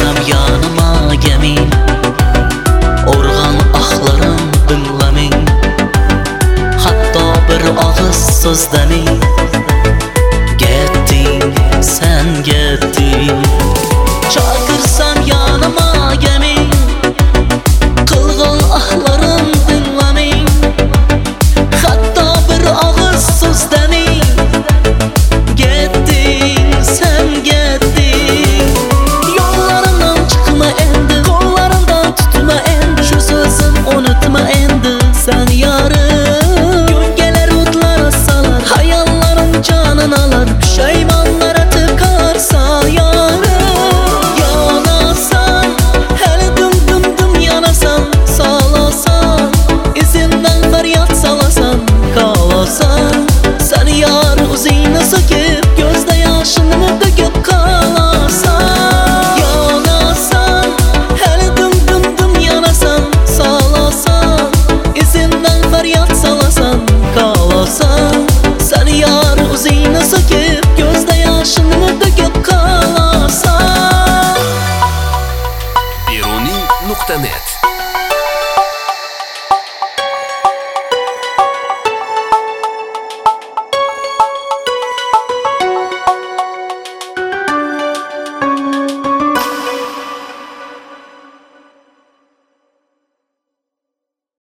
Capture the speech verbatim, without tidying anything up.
Çağırsam yanıma gemin, organ ahlarım dinlemin, hatta bir ağız söz demin. Gettin, sen gettin. Çağırsam yanıma gemin, kılgın ahlarım dinlemin, hatta bir ağız söz demin. Gettin, sen gettin. Yollarından çıkma endi, kollarından tutma endi, şu sözüm unutma endi sen yarım. Gölgeler otlara salar, hayalların canını alır, pişaymanlara tıkarsa yarım. Yanasan, hele dım dım dım yanasan, sağlasan, izinden feryat salasan, kalasan. Sen yar uzayını söküp, gözde yaşını döküp kalarsan. Yanasan, hele dım dım dım yanasan, sağlasan, izinden feryat salasan, kalasan. Sen yar uzayını söküp, gözde yaşını döküp kalarsan. Biruni nokta net